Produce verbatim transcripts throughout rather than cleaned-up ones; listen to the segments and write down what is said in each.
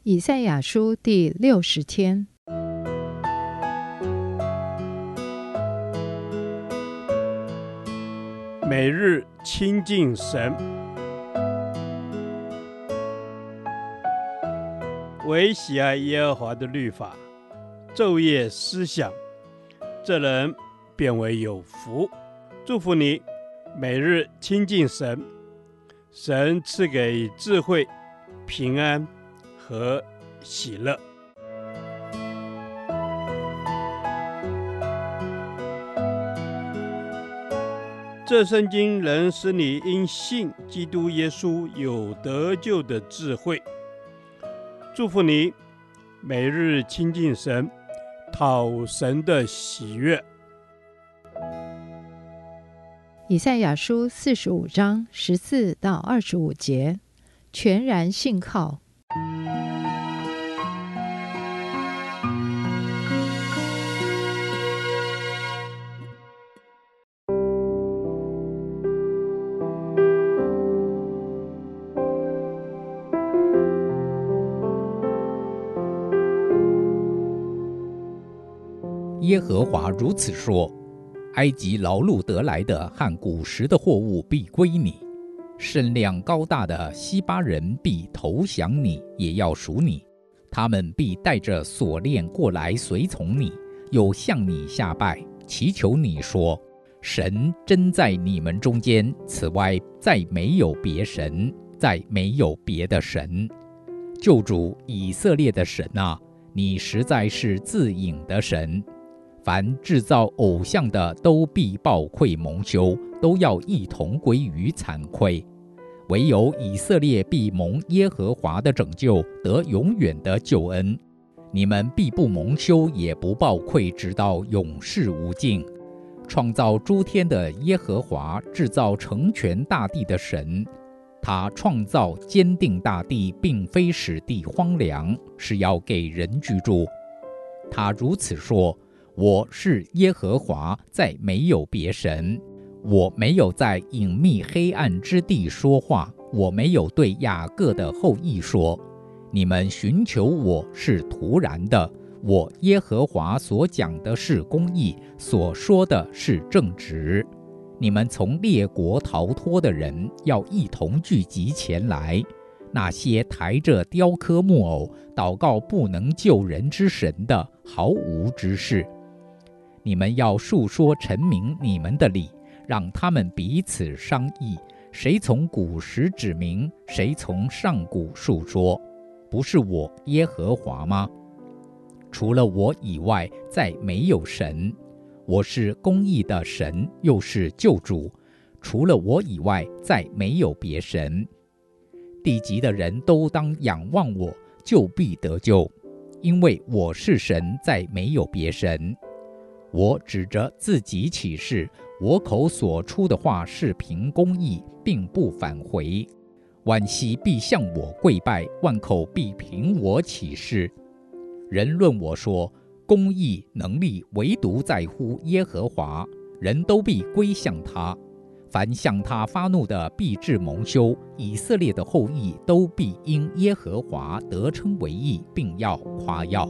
以赛亚书第六十天。 每日亲近神，唯喜爱耶和华的律法，昼夜思想，这人便为有福。祝福你，每日亲近神，神赐给智慧、平安和喜乐。这圣经能使你因信基督耶稣有得救的智慧。祝福你，每日亲近神，讨神的喜悦。 以赛亚书四十五章十四到二十五节，全然信靠。 耶和华如此说：埃及劳碌得来的和古时的货物必归你，身量高大的西巴人必投降你，也要属你。他们必带着锁链过来随从你，又向你下拜，祈求你说：神真在你们中间，此外再没有别神，再没有别的神。救主以色列的神啊，你实在是自隐的神。凡制造偶像的都必抱愧蒙羞，都要一同归于惭愧。唯有以色列必蒙耶和华的拯救，得永远的救恩。你们必不蒙羞，也不抱愧，直到永世无尽。创造诸天的耶和华，制造成全大地的神，他创造坚定大地，并非使地荒凉，是要给人居住。他如此说：我是耶和华，再没有别神。我没有在隐秘黑暗之地说话，我没有对雅各的后裔说：你们寻求我是徒然的。我耶和华所讲的是公义，所说的是正直。你们从列国逃脱的人，要一同聚集前来。那些抬着雕刻木偶，祷告不能救人之神的，毫无知识。你们要述说陈明你们的理，让他们彼此商议，谁从古时指明，谁从上古述说，不是我耶和华吗？除了我以外，再没有神。我是公义的神，又是救主，除了我以外，再没有别神。地极的人都当仰望我，就必得救，因为我是神，再没有别神。我指着自己起誓，我口所出的话是凭公义，并不返回。万膝必向我跪拜，万口必凭我起誓。人论我说，公义能力唯独在乎耶和华，人都必归向他。凡向他发怒的必致蒙羞，以色列的后裔都必因耶和华得称为义，并要夸耀。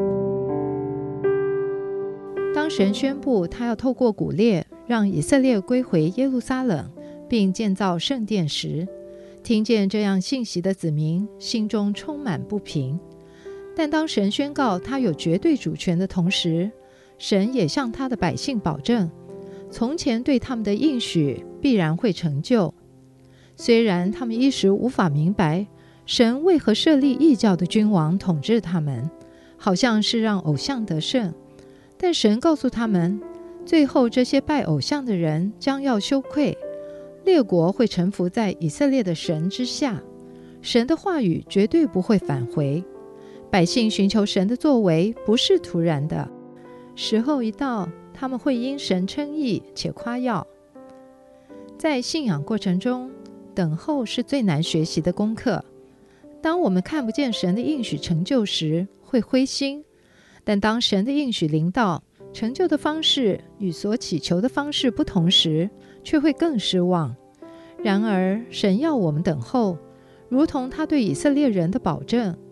当神宣布他要透过古列让以色列归回耶路撒冷，并建造圣殿时，听见这样信息的子民心中充满不平。但当神宣告他有绝对主权的同时，神也向他的百姓保证，从前对他们的应许必然会成就。虽然他们一时无法明白神为何设立异教的君王统治他们，好像是让偶像得胜，但神告诉他们，最后这些拜偶像的人将要羞愧，列国会臣服在以色列的神之下，神的话语绝对不会返回。百姓寻求神的作为不是突然的，时候一到，他们会因神称义且夸耀。在信仰过程中，等候是最难学习的功课。当我们看不见神的应许成就时，会灰心，但当神的应许临到，成就的方式与所祈求的方式不同时，却会更失望。然而，神要我们等候，如同他对以色列人的保证，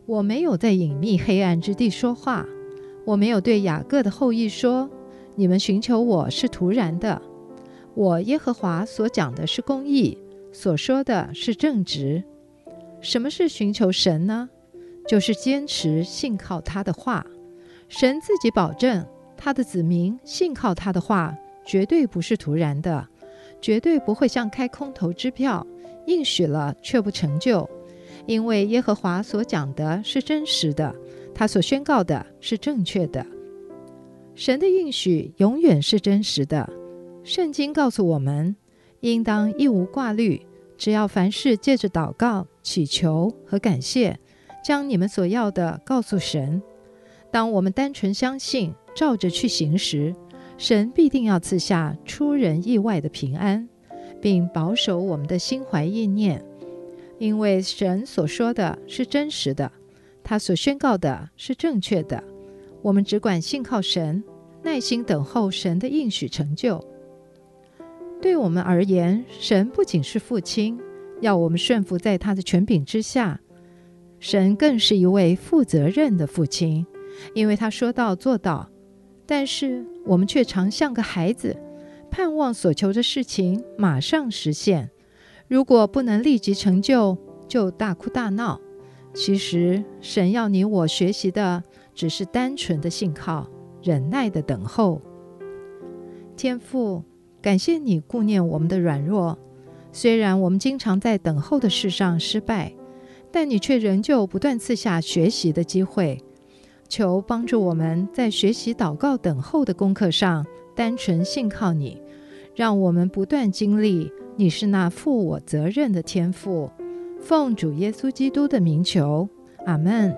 我没有在隐秘黑暗之地说话，我没有对雅各的后裔说，你们寻求我是徒然的。我耶和华所讲的是公义，所说的是正直。什么是寻求神呢？就是坚持信靠他的话。神自己保证，他的子民信靠他的话，绝对不是徒然的，绝对不会像开空头支票，应许了却不成就。因为耶和华所讲的是真实的，他所宣告的是正确的。神的应许永远是真实的。圣经告诉我们，应当一无挂虑，只要凡事借着祷告、祈求和感谢，将你们所要的告诉神。当我们单纯相信，照着去行时，神必定要赐下出人意外的平安，并保守我们的心怀意念。因为神所说的是真实的，他所宣告的是正确的。我们只管信靠神，耐心等候神的应许成就。对我们而言，神不仅是父亲，要我们顺服在他的权柄之下，神更是一位负责任的父亲，因为他说到做到。但是我们却常像个孩子，盼望所求的事情马上实现，如果不能立即成就，就大哭大闹。其实神要你我学习的只是单纯的信靠，忍耐的等候。天父，感谢你顾念我们的软弱，虽然我们经常在等候的事上失败，但你却仍旧不断赐下学习的机会。求帮助我们在学习祷告等候的功课上单纯信靠你，让我们不断经历你是那负我责任的天父。奉主耶稣基督的名求，阿们。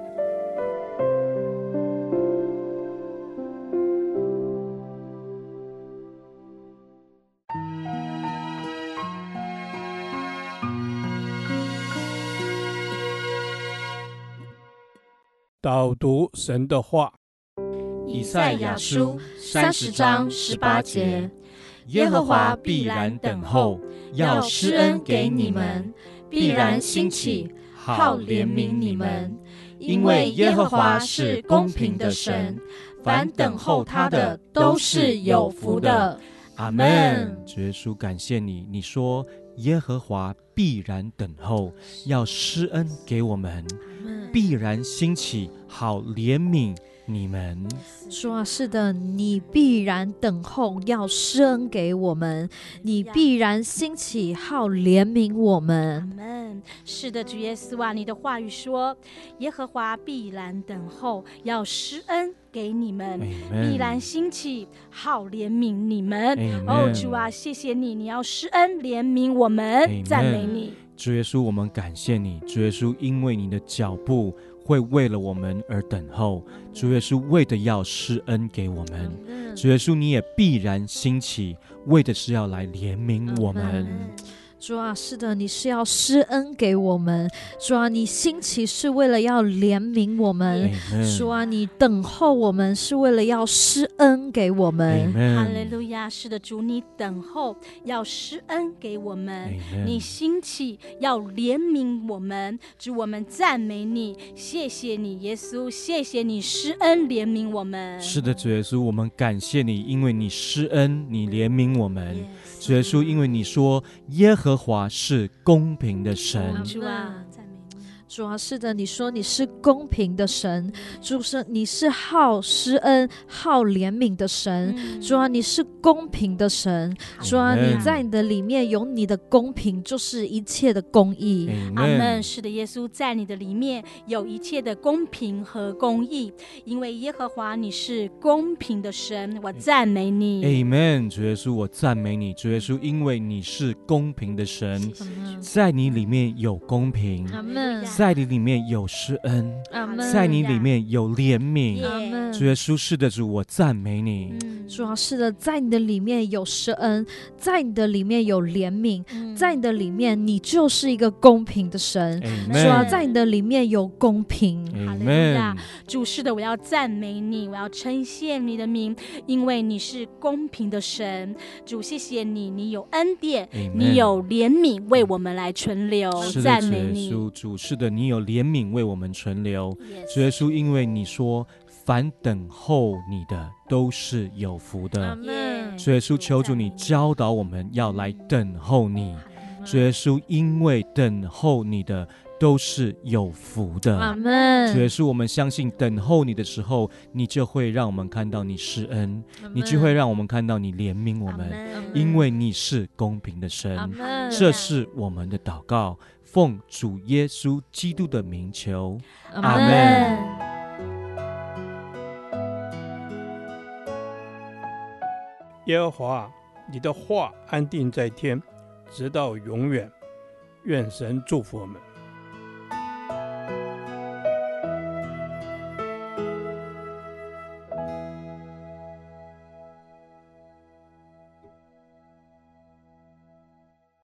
导读神的话。 以赛亚书三十章十八节，耶和华必然等候，要施恩给你们，必然兴起，好怜悯你们。因为耶和华是公平的神，凡等候他的都是有福的。阿们。 主耶稣，感谢你，你说耶和华必然等候，要施恩给我们，必然兴起，好怜悯你们。 说啊，是的，你必然等候，要施恩给我们，你必然兴起，好怜悯我们。 阿们。是的，主耶稣啊，你的话语说，耶和华必然等候，要施恩给你们，必然兴起，好怜悯你们。哦，主啊，谢谢你，你要施恩怜悯我们，赞美你。 主耶稣，我们感谢你，主耶稣，因为你的脚步会为了我们而等候，主耶稣为的要施恩给我们，主耶稣你也必然兴起，为的是要来怜悯我们。 主啊，是的，你是要施恩给我们。主啊，你兴起是为了要怜悯我们。主啊，你等候我们是为了要施恩给我们。 哈利路亚！是的，主，你等候要施恩给我们，你兴起要怜悯我们。主，我们赞美你，谢谢你，耶稣，谢谢你施恩怜悯我们。 是的，主耶稣，我们感谢你，因为你施恩，你怜悯我们。主耶稣，因为你说耶和华是公平的神。 主啊，赞美你。 主啊，是的，你说你是公平的神。主是你是好施恩、好怜悯的神。嗯、主啊，你是公平的神。主啊，你在你的里面有你的公平，就是一切的公义。 阿们。是的，耶稣，在你的里面有一切的公平和公义，因为耶和华你是公平的神，我赞美你。 Amen。主耶稣，我赞美你。主耶稣，因为你是公平的神，在你里面有公平。 阿们。 在你里面有施恩，在你里面有怜悯。 主耶稣，是的，主，我赞美你。 主啊，是的，在你的里面有施恩，在你的里面有怜悯， 嗯在你的里面你就是一个公平的神。主啊，在你的里面有公平。 哈利路亚！主，是的，我要赞美你，我要称谢你的名，因为你是公平的神。主，谢谢你，你有恩典，你有怜悯为我们来存留，赞美你。 主，是的，你有怜悯为我们存留。主耶稣，因为你说凡等候你的都是有福的。主耶稣，求主你教导我们要来等候你。主耶稣，因为等候你的都是有福的。 阿们。 主耶稣，我们相信等候你的时候，你就会让我们看到你施恩，你就会让我们看到你怜悯我们，因为你是公平的神。这是我们的祷告，奉主耶稣基督的名求。阿们。 耶和华，你的话安定在天，直到永远。愿神祝福我们。